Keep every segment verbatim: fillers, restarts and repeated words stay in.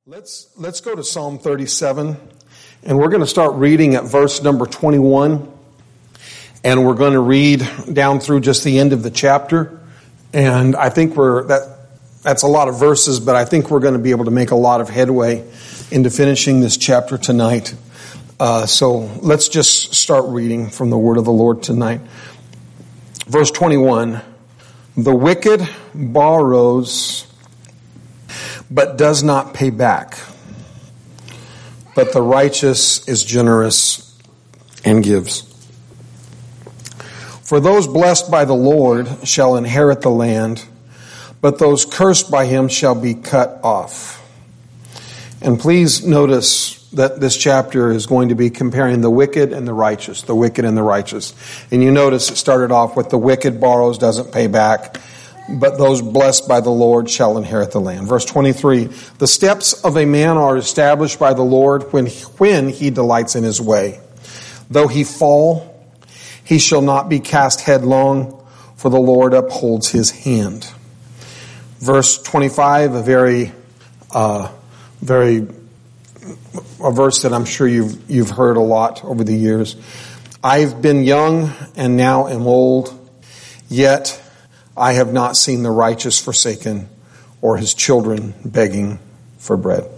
Let's let's go to Psalm thirty-seven, and we're going to start reading at verse number twenty-one, and we're going to read down through just the end of the chapter. And I think we're that that's a lot of verses, but I think we're going to be able to make a lot of headway into finishing this chapter tonight. Uh, so let's just start reading from the word of the Lord tonight. Verse twenty-one: the wicked borrows, but does not pay back. But the righteous is generous and gives. For those blessed by the Lord shall inherit the land, but those cursed by him shall be cut off. And please notice that this chapter is going to be comparing the wicked and the righteous, the wicked and the righteous. And you notice it started off with the wicked borrows, doesn't pay back, but those blessed by the Lord shall inherit the land. Verse twenty-three, the steps of a man are established by the Lord when, when he delights in his way. Though he fall, he shall not be cast headlong, for the Lord upholds his hand. Verse twenty-five, a very, uh, very, a verse that I'm sure you've, you've heard a lot over the years. I've been young and now am old, yet I have not seen the righteous forsaken or his children begging for bread.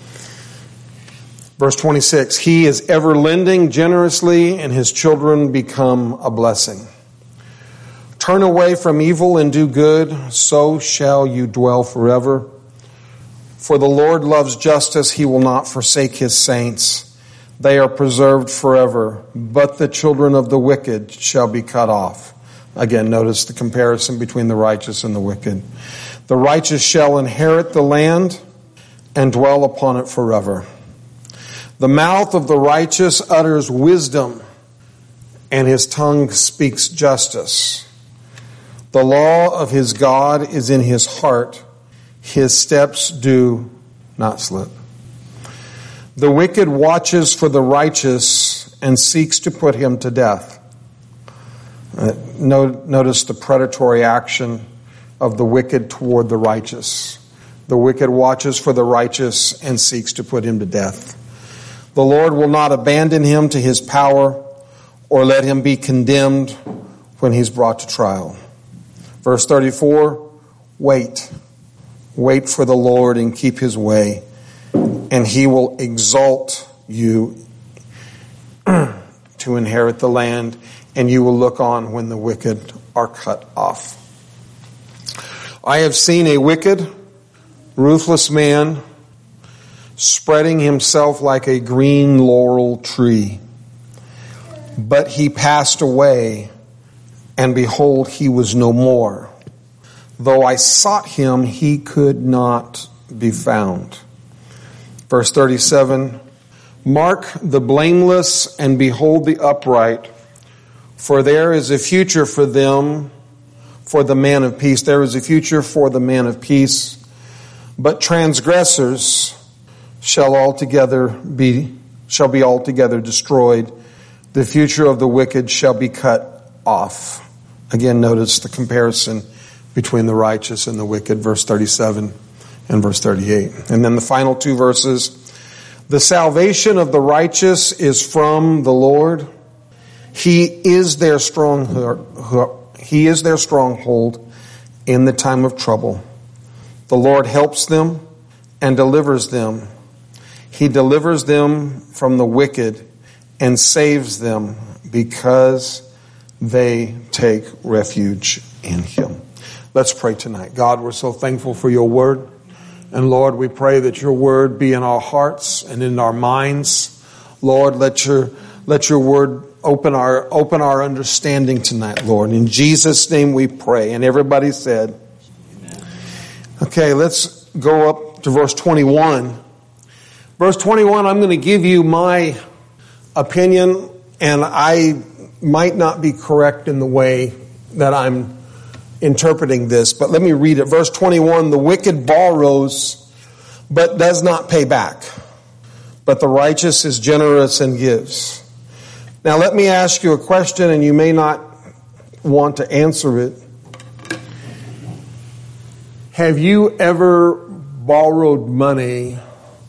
Verse twenty-six, he is ever lending generously and his children become a blessing. Turn away from evil and do good, so shall you dwell forever. For the Lord loves justice, he will not forsake his saints. They are preserved forever, but the children of the wicked shall be cut off. Again, notice the comparison between the righteous and the wicked. The righteous shall inherit the land and dwell upon it forever. The mouth of the righteous utters wisdom, and his tongue speaks justice. The law of his God is in his heart. His steps do not slip. The wicked watches for the righteous and seeks to put him to death. Uh, notice the predatory action of the wicked toward the righteous. The wicked watches for the righteous and seeks to put him to death. The Lord will not abandon him to his power or let him be condemned when he's brought to trial. Verse thirty-four, wait. Wait for the Lord and keep his way, and he will exalt you to inherit the land, and you will look on when the wicked are cut off. I have seen a wicked, ruthless man spreading himself like a green laurel tree. But he passed away, and behold, he was no more. Though I sought him, he could not be found. Verse thirty-seven, mark the blameless and behold the upright, for there is a future for them, for the man of peace. There is a future for the man of peace. But transgressors shall altogether be, shall be altogether destroyed. The future of the wicked shall be cut off. Again, notice the comparison between the righteous and the wicked, verse thirty-seven and verse thirty-eight. And then the final two verses. The salvation of the righteous is from the Lord. He is their strong, he is their stronghold in the time of trouble. The Lord helps them and delivers them. He delivers them from the wicked and saves them because they take refuge in him. Let's pray tonight. God, we're so thankful for your word. And Lord, we pray that your word be in our hearts and in our minds. Lord, let your let your word open our open our understanding tonight, Lord. In Jesus' name we pray. And everybody said, amen. Okay, let's go up to verse twenty-one. Verse twenty-one, I'm going to give you my opinion, and I might not be correct in the way that I'm interpreting this, but let me read it. Verse twenty-one, the wicked borrows, but does not pay back. But the righteous is generous and gives. Now let me ask you a question, and you may not want to answer it. Have you ever borrowed money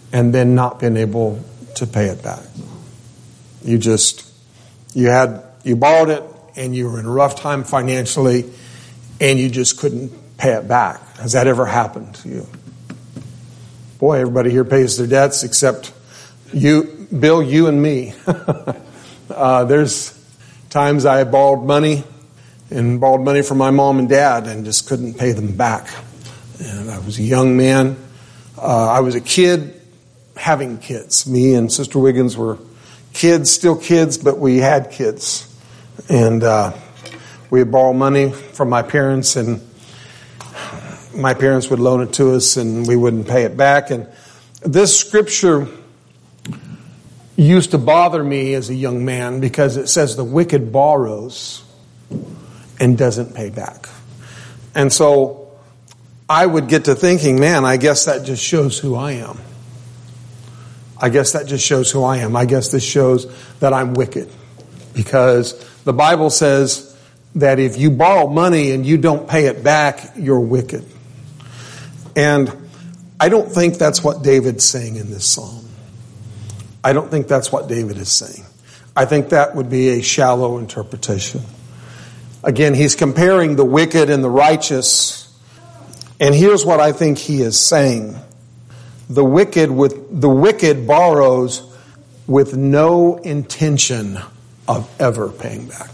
and then not being able to pay it back. You just, you had, you borrowed it and you were in a rough time financially and you just couldn't pay it back. Has that ever happened to you? Boy, everybody here pays their debts except you, Bill, you and me. uh, there's times I borrowed money and borrowed money from my mom and dad and just couldn't pay them back. And I was a young man. Uh, I was a kid having kids. Me and Sister Wiggins were kids, still kids, but we had kids. And uh, we would borrow money from my parents, and my parents would loan it to us, and we wouldn't pay it back. And this scripture used to bother me as a young man because it says the wicked borrows and doesn't pay back. And so I would get to thinking, man, I guess that just shows who I am. I guess that just shows who I am. I guess this shows that I'm wicked. Because the Bible says that if you borrow money and you don't pay it back, you're wicked. And I don't think that's what David's saying in this psalm. I don't think that's what David is saying. I think that would be a shallow interpretation. Again, he's comparing the wicked and the righteous. And here's what I think he is saying. The wicked with the wicked borrows with no intention of ever paying back.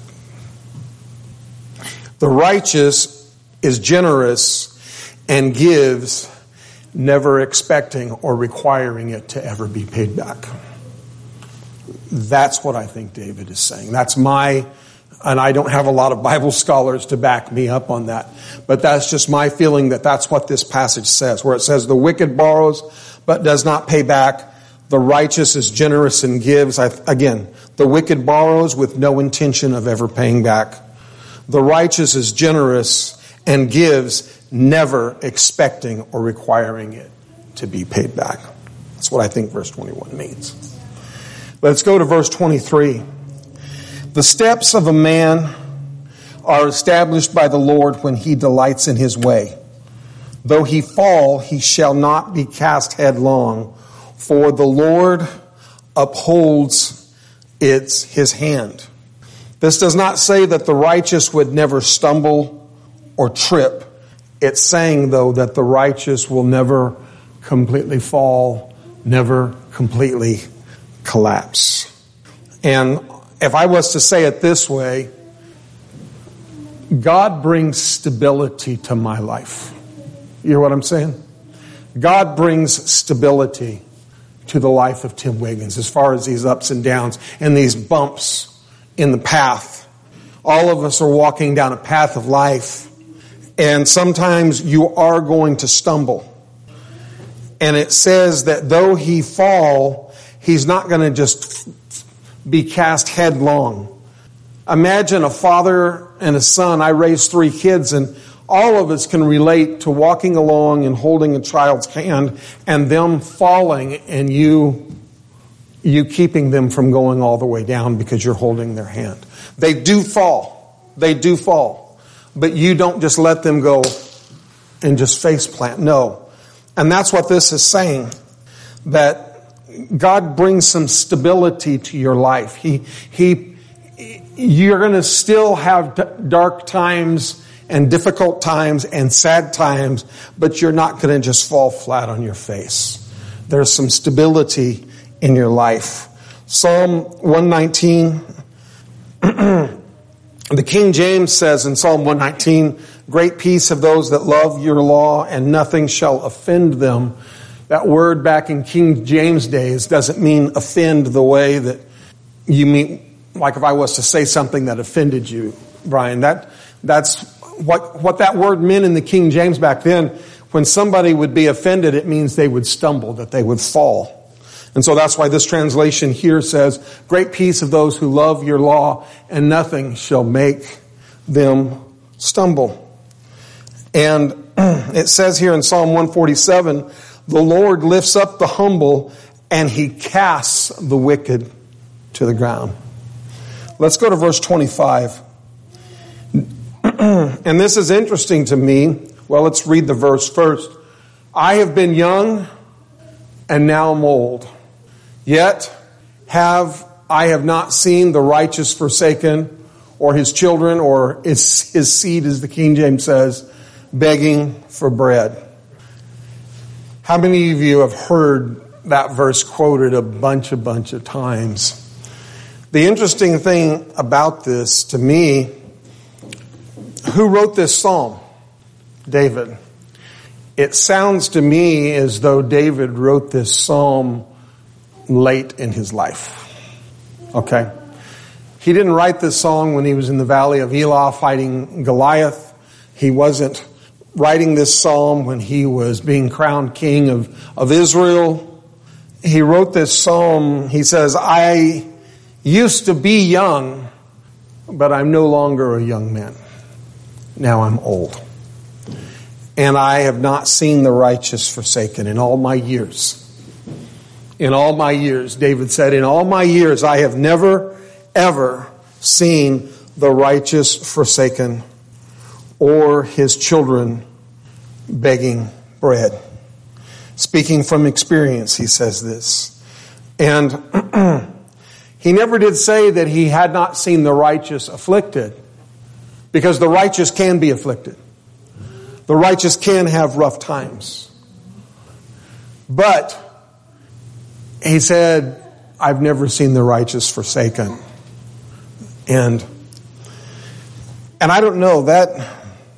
The righteous is generous and gives, never expecting or requiring it to ever be paid back. That's what I think David is saying. That's my, and I don't have a lot of Bible scholars to back me up on that, but that's just my feeling that that's what this passage says, where it says the wicked borrows but does not pay back. The righteous is generous and gives. I, again, the wicked borrows with no intention of ever paying back. The righteous is generous and gives, never expecting or requiring it to be paid back. That's what I think verse twenty-one means. Let's go to verse twenty-three. The steps of a man are established by the Lord when he delights in his way. Though he fall, he shall not be cast headlong, for the Lord upholds its his hand. This does not say that the righteous would never stumble or trip. It's saying, though, that the righteous will never completely fall, never completely collapse. And if I was to say it this way, God brings stability to my life. You hear what I'm saying? God brings stability to the life of Tim Wiggins as far as these ups and downs and these bumps in the path. All of us are walking down a path of life, and sometimes you are going to stumble. And it says that though he fall, he's not going to just be cast headlong. Imagine a father and a son. I raised three kids, and all of us can relate to walking along and holding a child's hand and them falling and you, you keeping them from going all the way down because you're holding their hand. They do fall. They do fall. But you don't just let them go and just face plant. No. And that's what this is saying. That God brings some stability to your life. He, he, you're going to still have dark times and difficult times and sad times, but you're not going to just fall flat on your face. There's some stability in your life. Psalm one nineteen, the King James says in Psalm one nineteen, great peace of those that love your law, and nothing shall offend them. That word back in King James days doesn't mean offend the way that you mean, like if I was to say something that offended you, Brian. That that's what what that word meant in the King James back then. When somebody would be offended, it means they would stumble, that they would fall. And so that's why this translation here says, great peace of those who love your law, and nothing shall make them stumble. And it says here in Psalm one forty-seven, the Lord lifts up the humble and he casts the wicked to the ground. Let's go to verse twenty-five. And this is interesting to me. Well, let's read the verse first. I have been young and now I'm old. Yet have I have not seen the righteous forsaken, or his children, or his, his seed, as the King James says, begging for bread. How many of you have heard that verse quoted a bunch, a bunch of times? The interesting thing about this, to me, who wrote this psalm? David. It sounds to me as though David wrote this psalm late in his life. Okay? He didn't write this song when he was in the valley of Elah fighting Goliath. He wasn't writing this psalm when he was being crowned king of, of Israel. He wrote this psalm, he says, I used to be young, but I'm no longer a young man. Now I'm old. And I have not seen the righteous forsaken in all my years. In all my years, David said, in all my years, I have never, ever seen the righteous forsaken or his children begging bread. Speaking from experience, he says this. And he never did say that he had not seen the righteous afflicted, because the righteous can be afflicted. The righteous can have rough times. But he said, I've never seen the righteous forsaken. And and I don't know, that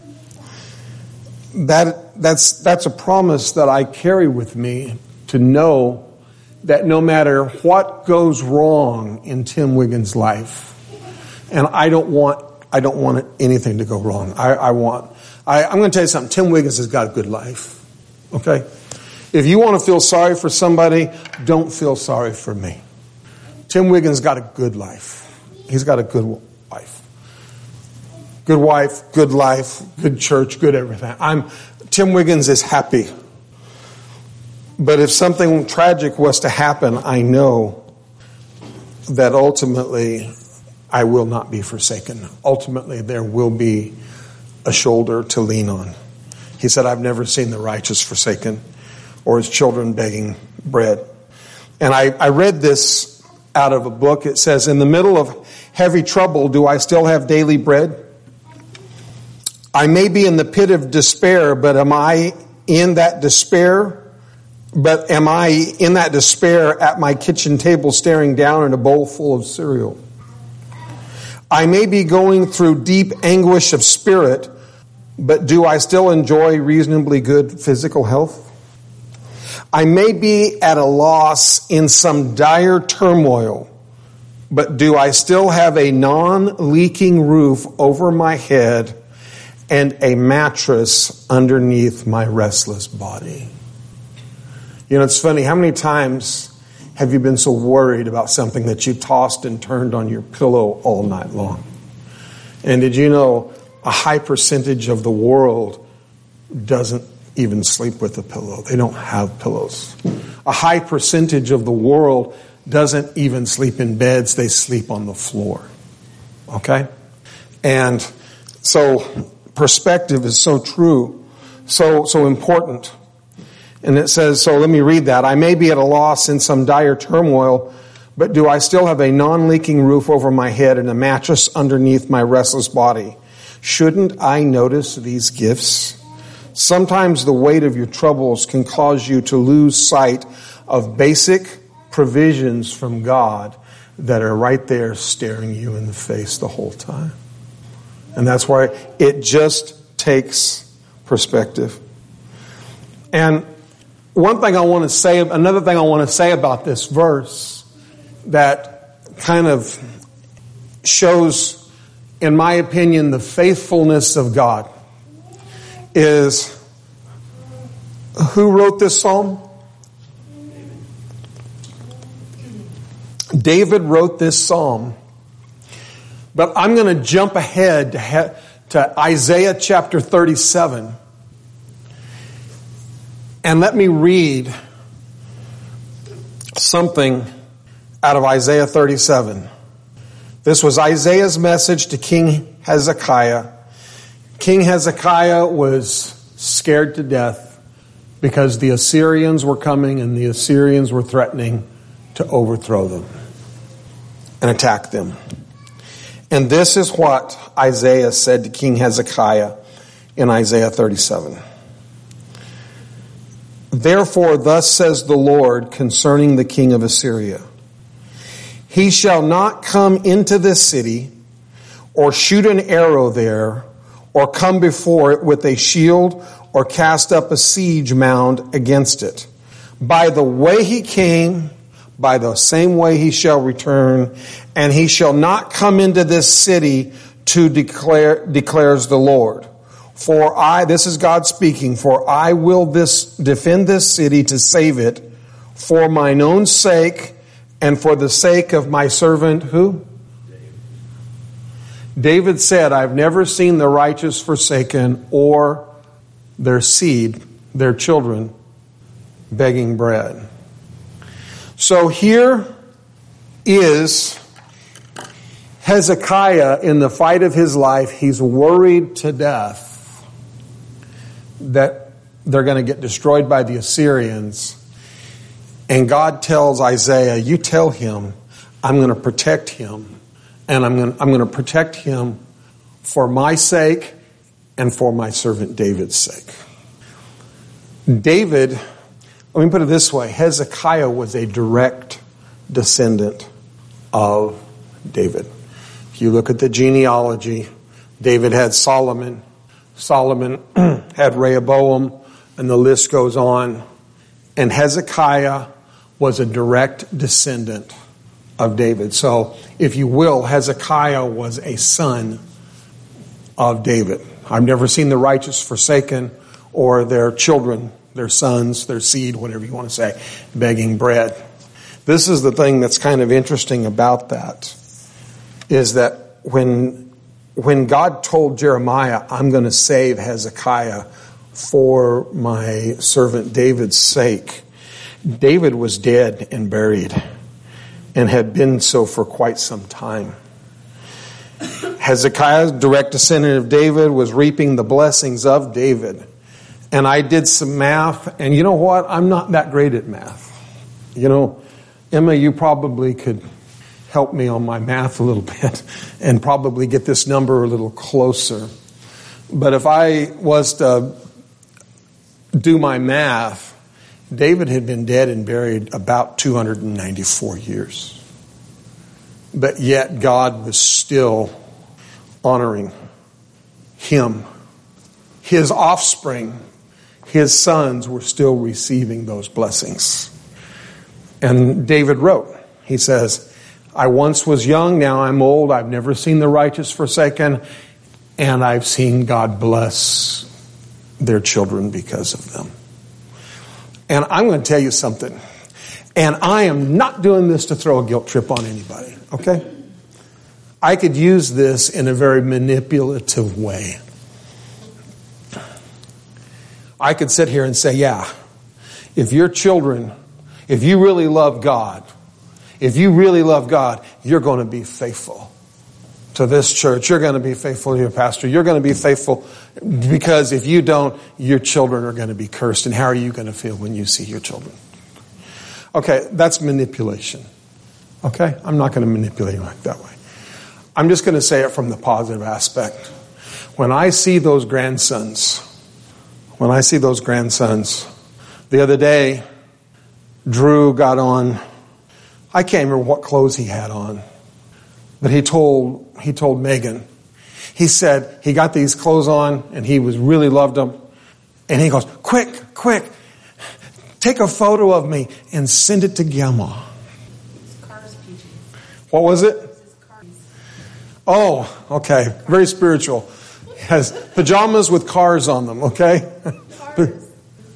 that that's that's a promise that I carry with me, to know that no matter what goes wrong in Tim Wiggins' life, and I don't want I don't want anything to go wrong. I, I want I, I'm going to tell you something. Tim Wiggins has got a good life. Okay? If you want to feel sorry for somebody, don't feel sorry for me. Tim Wiggins got a good life. He's got a good life. Good wife, good life, good church, good everything. I'm Tim Wiggins is happy. But if something tragic was to happen, I know that ultimately I will not be forsaken. Ultimately, there will be a shoulder to lean on. He said, I've never seen the righteous forsaken or his children begging bread. And I, I read this out of a book. It says, in the middle of heavy trouble, do I still have daily bread? I may be in the pit of despair, but am I in that despair? But am I in that despair at my kitchen table staring down at a bowl full of cereal? I may be going through deep anguish of spirit, but do I still enjoy reasonably good physical health? I may be at a loss in some dire turmoil, but do I still have a non-leaking roof over my head and a mattress underneath my restless body? You know, it's funny, how many times have you been so worried about something that you tossed and turned on your pillow all night long? And did you know a high percentage of the world doesn't even sleep with a pillow? They don't have pillows. A high percentage of the world doesn't even sleep in beds. They sleep on the floor. Okay? And so perspective is so true, so so important. And it says, so let me read that. I may be at a loss in some dire turmoil, but do I still have a non-leaking roof over my head and a mattress underneath my restless body? Shouldn't I notice these gifts? Sometimes the weight of your troubles can cause you to lose sight of basic provisions from God that are right there staring you in the face the whole time. And that's why it just takes perspective. And one thing I want to say, another thing I want to say about this verse that kind of shows, in my opinion, the faithfulness of God is, who wrote this psalm? David wrote this psalm. But I'm going to jump ahead to, to Isaiah chapter thirty-seven. And let me read something out of Isaiah thirty-seven. This was Isaiah's message to King Hezekiah. King Hezekiah was scared to death because the Assyrians were coming and the Assyrians were threatening to overthrow them and attack them. And this is what Isaiah said to King Hezekiah in Isaiah thirty-seven. Therefore, thus says the Lord concerning the king of Assyria, he shall not come into this city, or shoot an arrow there, or come before it with a shield, or cast up a siege mound against it. By the way he came, by the same way he shall return, and he shall not come into this city to declare, declares the Lord. For I, this is God speaking, for I will this defend this city to save it for mine own sake and for the sake of my servant, who? David. David said, I've never seen the righteous forsaken or their seed, their children, begging bread. So here is Hezekiah in the fight of his life. He's worried to death that they're going to get destroyed by the Assyrians. And God tells Isaiah, you tell him, I'm going to protect him. And I'm going to, I'm going to protect him for my sake and for my servant David's sake. David, let me put it this way, Hezekiah was a direct descendant of David. If you look at the genealogy, David had Solomon. Solomon had Rehoboam, and the list goes on. And Hezekiah was a direct descendant of David. So, if you will, Hezekiah was a son of David. I've never seen the righteous forsaken or their children, their sons, their seed, whatever you want to say, begging bread. This is the thing that's kind of interesting about that, is that when When God told Jeremiah, I'm going to save Hezekiah for my servant David's sake, David was dead and buried and had been so for quite some time. Hezekiah, direct descendant of David, was reaping the blessings of David. And I did some math, and you know what? I'm not that great at math. You know, Emma, you probably could help me on my math a little bit and probably get this number a little closer. But if I was to do my math, David had been dead and buried about two hundred ninety-four years. But yet God was still honoring him. His offspring, his sons, were still receiving those blessings. And David wrote, he says, I once was young, now I'm old. I've never seen the righteous forsaken, and I've seen God bless their children because of them. And I'm going to tell you something. And I am not doing this to throw a guilt trip on anybody, okay? I could use this in a very manipulative way. I could sit here and say, yeah, if your children, if you really love God, If you really love God, you're going to be faithful to this church. You're going to be faithful to your pastor. You're going to be faithful, because if you don't, your children are going to be cursed. And how are you going to feel when you see your children? Okay, that's manipulation. Okay, I'm not going to manipulate like that way. I'm just going to say it from the positive aspect. When I see those grandsons, when I see those grandsons, the other day, Drew got on, I can't remember what clothes he had on, but he told he told Megan, he said he got these clothes on and he was really loved them, and he goes, quick, quick, take a photo of me and send it to Grandma. Cars, P J. What was it? Oh, okay, very spiritual. Has pajamas with cars on them, okay? Cars.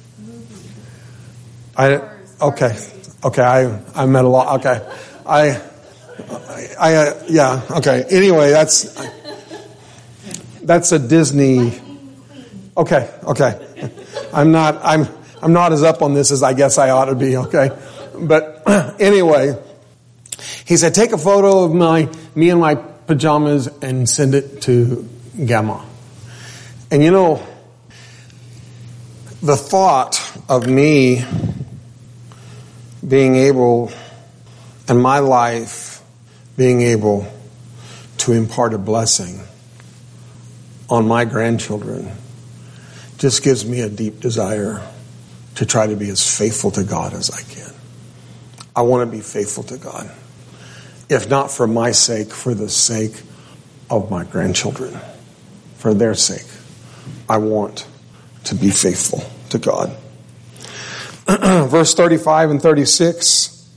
I okay. Okay, I, I met a lot. Okay. I, I, uh, yeah, okay. Anyway, that's, that's a Disney. Okay, okay. I'm not, I'm, I'm not as up on this as I guess I ought to be, okay? But anyway, he said, take a photo of my, me in my pajamas and send it to Grandma. And you know, the thought of me being able, and my life being able to impart a blessing on my grandchildren just gives me a deep desire to try to be as faithful to God as I can. I want to be faithful to God. If not for my sake, for the sake of my grandchildren. For their sake. I want to be faithful to God. Verse thirty-five and thirty-six.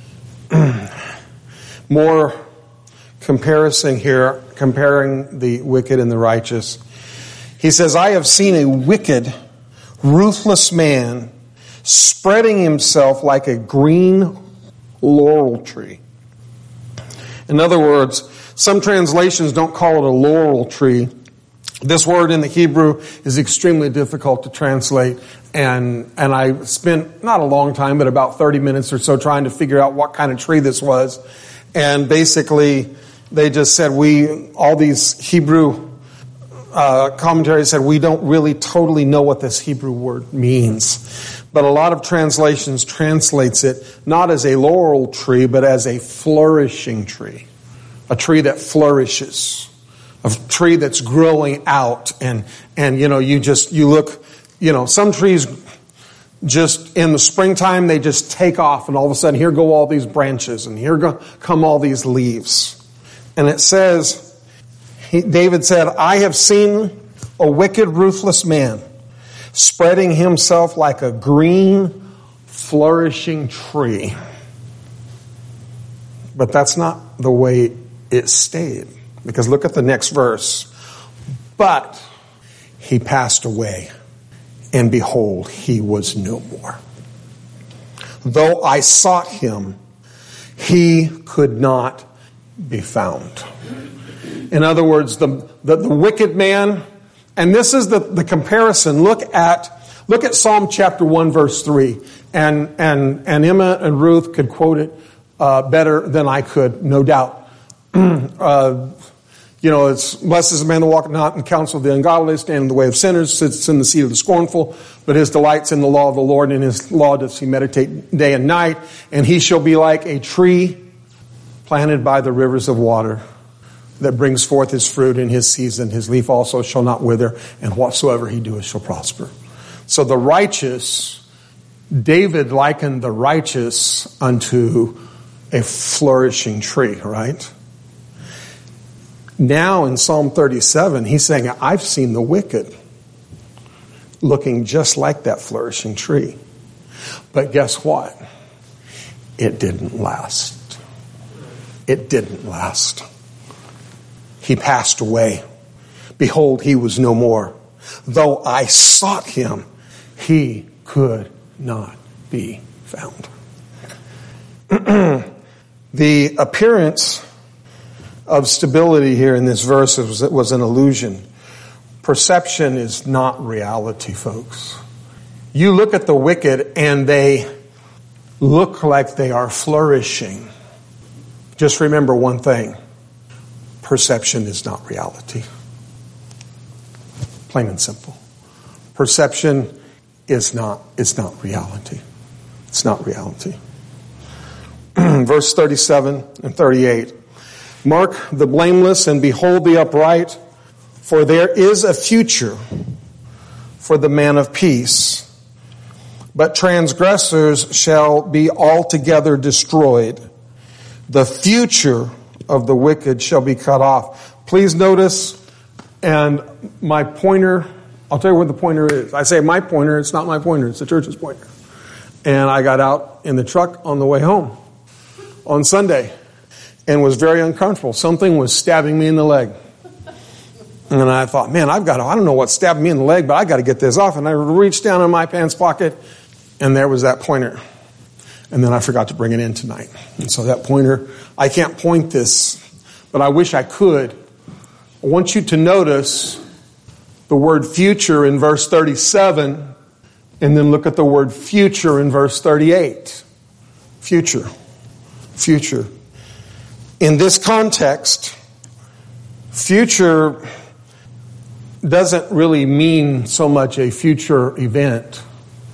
More comparison here, comparing the wicked and the righteous. He says, I have seen a wicked, ruthless man spreading himself like a green laurel tree. In other words, some translations don't call it a laurel tree. This word in the Hebrew is extremely difficult to translate. And, and I spent not a long time, but about thirty minutes or so trying to figure out what kind of tree this was. And basically, they just said we, all these Hebrew uh, commentaries said we don't really totally know what this Hebrew word means. But a lot of translations translates it not as a laurel tree, but as a flourishing tree. A tree that flourishes. A tree that's growing out. And, and you know, you just, you look, you know, some trees just in the springtime, they just take off and all of a sudden here go all these branches and here go, come all these leaves. And it says, he, David said, I have seen a wicked, ruthless man spreading himself like a green, flourishing tree. But that's not the way it stayed. Because look at the next verse. But he passed away, and behold, he was no more. Though I sought him, he could not be found. In other words, the, the, the wicked man, and this is the, the comparison. Look at look at Psalm chapter one, verse three. And and and Emma and Ruth could quote it uh, better than I could, no doubt. uh, you know, it's blessed is the man that walketh not in the counsel of the ungodly, stand in the way of sinners, sits in the seat of the scornful, but his delight's in the law of the Lord, and in his law does he meditate day and night. And he shall be like a tree planted by the rivers of water, that brings forth his fruit in his season. His leaf also shall not wither, and whatsoever he doeth shall prosper. So the righteous, David likened the righteous unto a flourishing tree, right? Now in Psalm thirty-seven, he's saying, I've seen the wicked looking just like that flourishing tree. But guess what? It didn't last. It didn't last. He passed away. Behold, he was no more. Though I sought him, he could not be found. The appearance of stability here in this verse was, was an illusion. Perception is not reality, folks. You look at the wicked and they look like they are flourishing. Just remember one thing. Perception is not reality. Plain and simple. Perception is not, it's not reality. It's not reality. Verse thirty-seven and thirty-eight. Mark the blameless and behold the upright, for there is a future for the man of peace. But transgressors shall be altogether destroyed. The future of the wicked shall be cut off. Please notice, and my pointer, I'll tell you what the pointer is. I say my pointer, it's not my pointer, it's the church's pointer. And I got out in the truck on the way home on Sunday and was very uncomfortable. Something was stabbing me in the leg. And I thought, man, I've got to, I don't know what stabbed me in the leg, but I got to get this off. And I reached down in my pants pocket and there was that pointer. And then I forgot to bring it in tonight. And so that pointer, I can't point this, but I wish I could. I want you to notice the word future in verse thirty-seven, and then look at the word future in verse thirty-eight. Future. Future. In this context, future doesn't really mean so much a future event.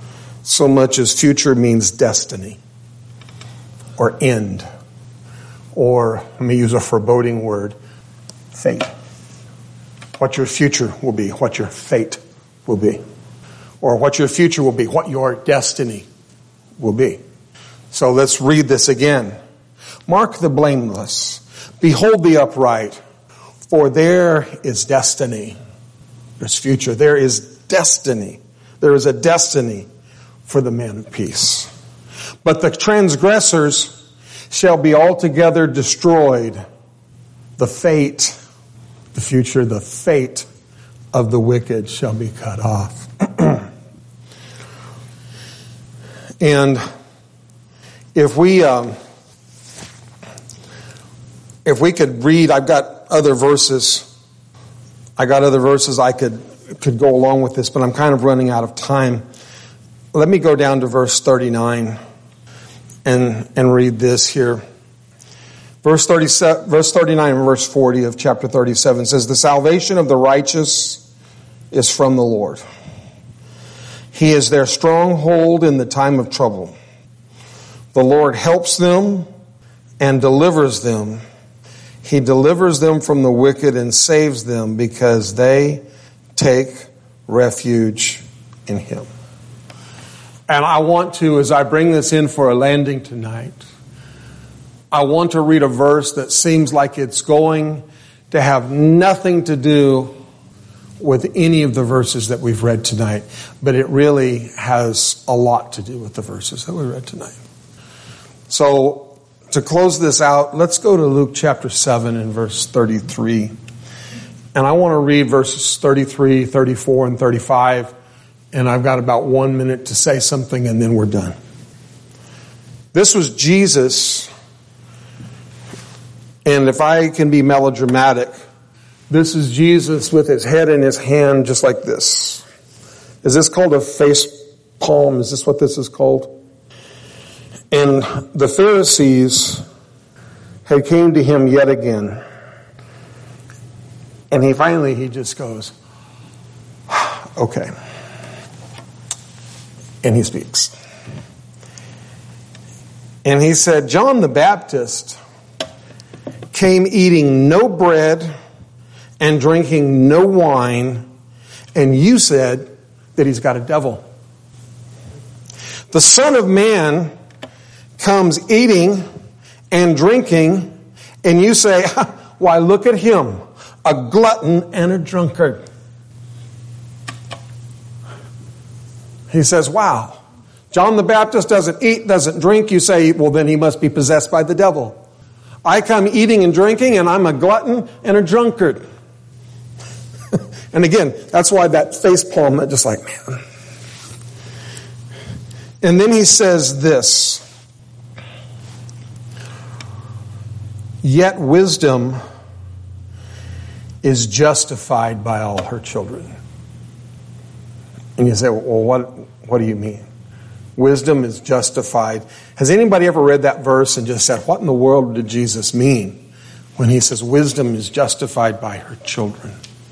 so much as future means destiny or end, or let me use a foreboding word, fate. What your future will be, what your fate will be, or what your future will be, what your destiny will be. So let's read this again. Mark the blameless, behold the upright, for there is destiny. There's future. There is destiny. There is a destiny for the man of peace. But the transgressors shall be altogether destroyed. The fate, the future, the fate of the wicked shall be cut off. And if we, um, if we could read, I've got other verses. I got other verses I could could go along with this, but I'm kind of running out of time. Let me go down to verse thirty-nine and and read this here. Verse thirty-seven, verse thirty-nine and verse forty of chapter thirty-seven says, "The salvation of the righteous is from the Lord. He is their stronghold in the time of trouble. The Lord helps them and delivers them. He delivers them from the wicked and saves them because they take refuge in Him." And I want to, as I bring this in for a landing tonight, I want to read a verse that seems like it's going to have nothing to do with any of the verses that we've read tonight, but it really has a lot to do with the verses that we read tonight. So, to close this out, let's go to Luke chapter seven and verse thirty-three. And I want to read verses thirty-three, thirty-four, and thirty-five. And I've got about one minute to say something and then we're done. This was Jesus. And if I can be melodramatic, this is Jesus with his head in his hand just like this. Is this called a face palm? Is this what this is called? And the Pharisees had came to him yet again. And he finally, he just goes, okay. And he speaks. And he said, John the Baptist came eating no bread and drinking no wine, and you said that he's got a devil. The Son of Man comes eating and drinking, and you say, why, look at him, a glutton and a drunkard. He says, wow, John the Baptist doesn't eat, doesn't drink. You say, well, then he must be possessed by the devil. I come eating and drinking, and I'm a glutton and a drunkard. And again, that's why that face palm, that just like, man. And then he says this, yet wisdom is justified by all her children. And you say, well, what, what do you mean? Wisdom is justified. Has anybody ever read that verse and just said, what in the world did Jesus mean when he says wisdom is justified by her children?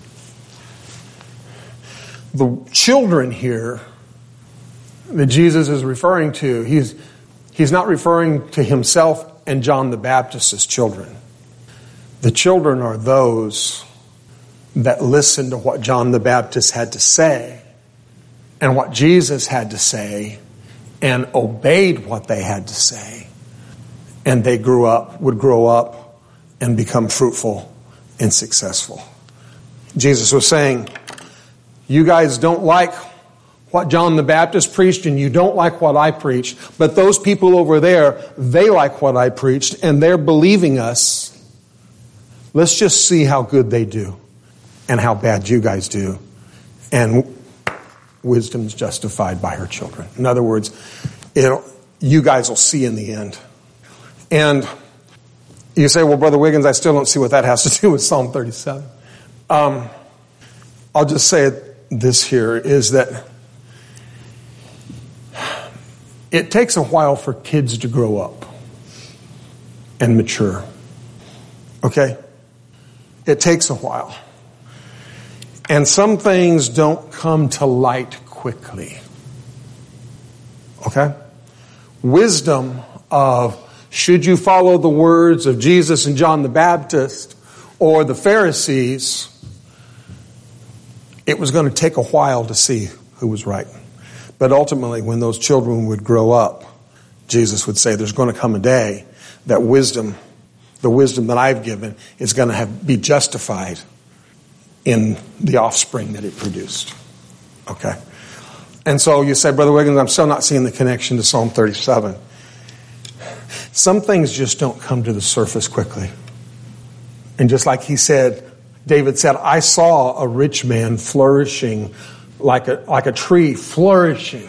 The children here that Jesus is referring to, he's, he's not referring to himself and John the Baptist as children. The children are those that listened to what John the Baptist had to say and what Jesus had to say and obeyed what they had to say. And they grew up, would grow up and become fruitful and successful. Jesus was saying, you guys don't like what John the Baptist preached and you don't like what I preached, but those people over there, they like what I preached and they're believing us. Let's just see how good they do and how bad you guys do. And wisdom's justified by her children. In other words, it'll, you guys will see in the end. And you say, well, Brother Wiggins, I still don't see what that has to do with Psalm thirty-seven. Um, I'll just say it, this here is that it takes a while for kids to grow up and mature. Okay? It takes a while. And some things don't come to light quickly. Okay? Wisdom of, should you follow the words of Jesus and John the Baptist or the Pharisees, it was going to take a while to see who was right. But ultimately, when those children would grow up, Jesus would say, there's going to come a day that wisdom, the wisdom that I've given, is going to have, be justified in the offspring that it produced. Okay? And so you say, Brother Wiggins, I'm still not seeing the connection to Psalm thirty-seven. Some things just don't come to the surface quickly. And just like he said, David said, I saw a rich man flourishing like a, like a tree flourishing.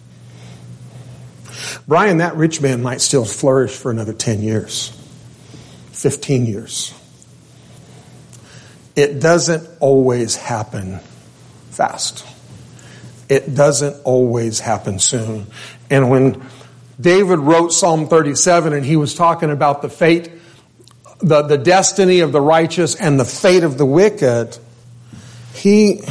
Brian, that rich man might still flourish for another ten years, fifteen years. It doesn't always happen fast. It doesn't always happen soon. And when David wrote Psalm thirty-seven and he was talking about the fate, the, the destiny of the righteous and the fate of the wicked, he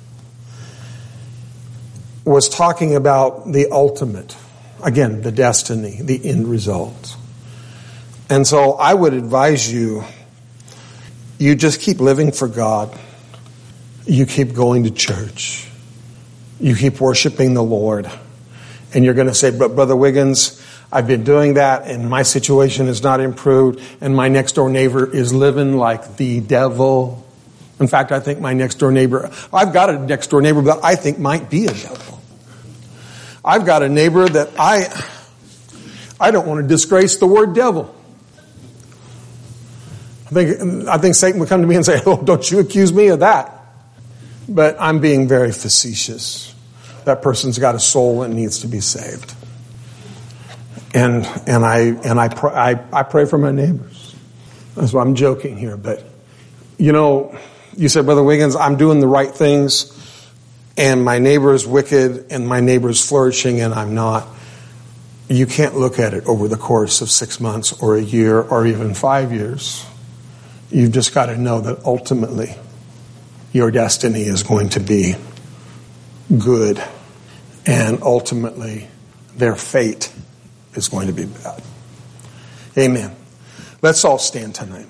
was talking about the ultimate. Again, the destiny, the end result. And so I would advise you, you just keep living for God. You keep going to church. You keep worshiping the Lord. And you're going to say, but Brother Wiggins, I've been doing that and my situation has not improved and my next door neighbor is living like the devil. In fact, I think my next door neighbor, I've got a next door neighbor that I think might be a devil. I've got a neighbor that I, I don't want to disgrace the word devil. I think, I think Satan would come to me and say, oh, don't you accuse me of that. But I'm being very facetious. That person's got a soul and needs to be saved. And and I and I pray, I, I pray for my neighbors. That's why I'm joking here. But, you know, you said, Brother Wiggins, I'm doing the right things and my neighbor is wicked and my neighbor is flourishing and I'm not. You can't look at it over the course of six months or a year or even five years. You've just got to know that ultimately your destiny is going to be good, and ultimately their fate is going to be bad. Amen. Let's all stand tonight.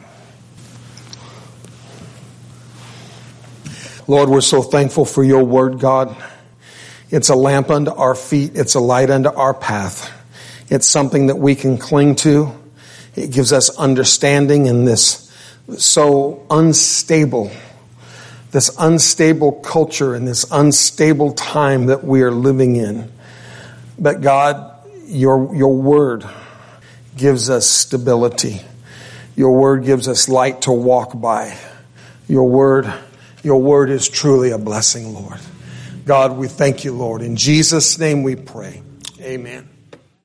Lord, we're so thankful for your word, God. It's a lamp unto our feet. It's a light unto our path. It's something that we can cling to. It gives us understanding in this so unstable This unstable culture and this unstable time that we are living in. But God, your, your word gives us stability. Your word gives us light to walk by. Your word, your word is truly a blessing, Lord. God, we thank you, Lord. In Jesus' name we pray. Amen.